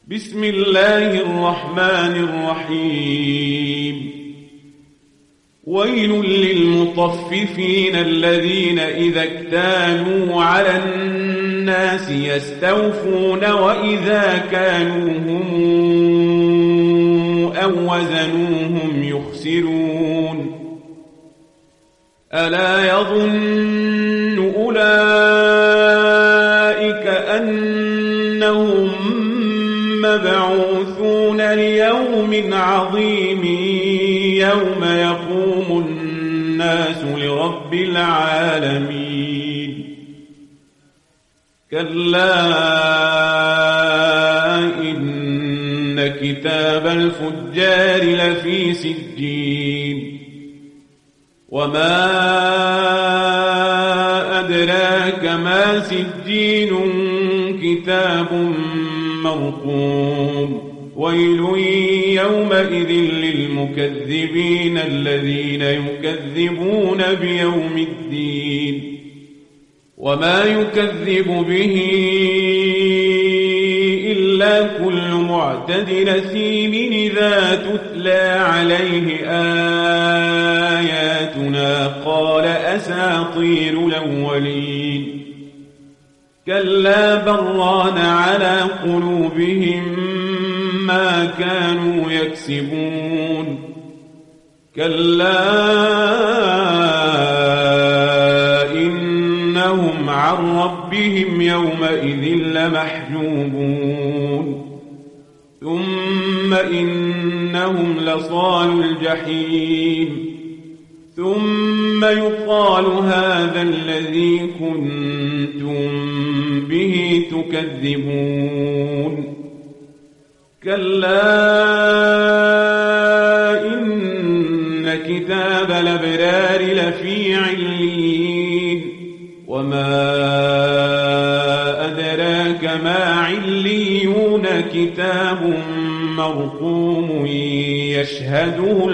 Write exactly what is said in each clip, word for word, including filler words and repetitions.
بسم الله الرحمن الرحيم ويل للمطففين الذين إذا اكتالوا على الناس يستوفون وإذا كانوهم أو وزنوهم يخسرون ألا يظن أولئك أنهم مبعوثون ليوم عظيم يوم يقوم الناس لرب العالمين كلا إن كتاب الفجار لفي سجين وما أدراك ما سجين كتاب مرقوم ويل يومئذ للمكذبين الذين يكذبون بيوم الدين وما يكذب به إلا كل معتد أثيم إذا تتلى عليه آياتنا قال أساطير الأولين كلا بران على قلوبهم ما كانوا يكسبون كلا إنهم عن ربهم يومئذ لمحجوبون ثم إنهم لصالوا الجحيم ثم يقال هذا الذي كنتم به تكذبون كلا إن كتاب الأبرار لفي عليين وما أدراك ما عليون كتاب مرقوم يشهده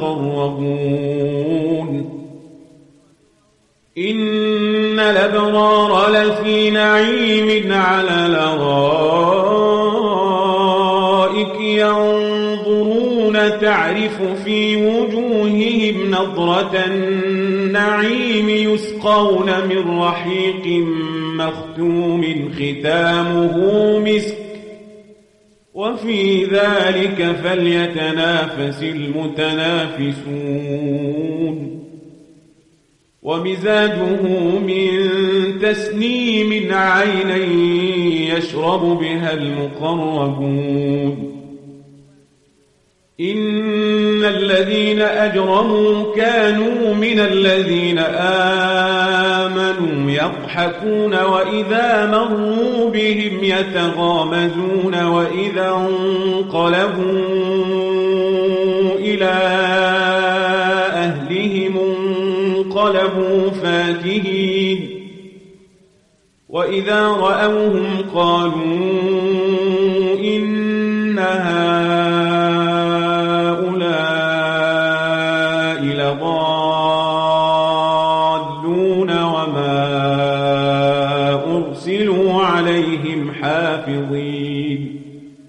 المقربون إن الأبرار لفي نعيم على الأرائك ينظرون تعرف في وجوههم نضرة النعيم يسقون من رحيق مختوم ختامه مسك وفي ذلك فليتنافس المتنافسون ومزاجه من تسنيم عينا يشرب بها المقربون إن الذين أجرموا كانوا من الذين آمنوا يضحكون وإذا مروا بهم يتغامزون وإذا انقلبوا إلى أهلهم انقلبوا فاكهين وإذا رأوهم قالوا إن هؤلاء لضالون وما أرسلوا عليهم حافظين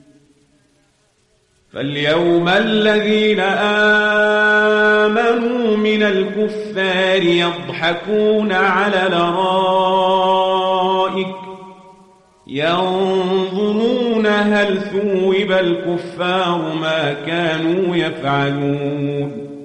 فاليوم الذين آمنوا من الكفار يضحكون على الأرائك ينظرون هل ثوب الكفار ما كانوا يفعلون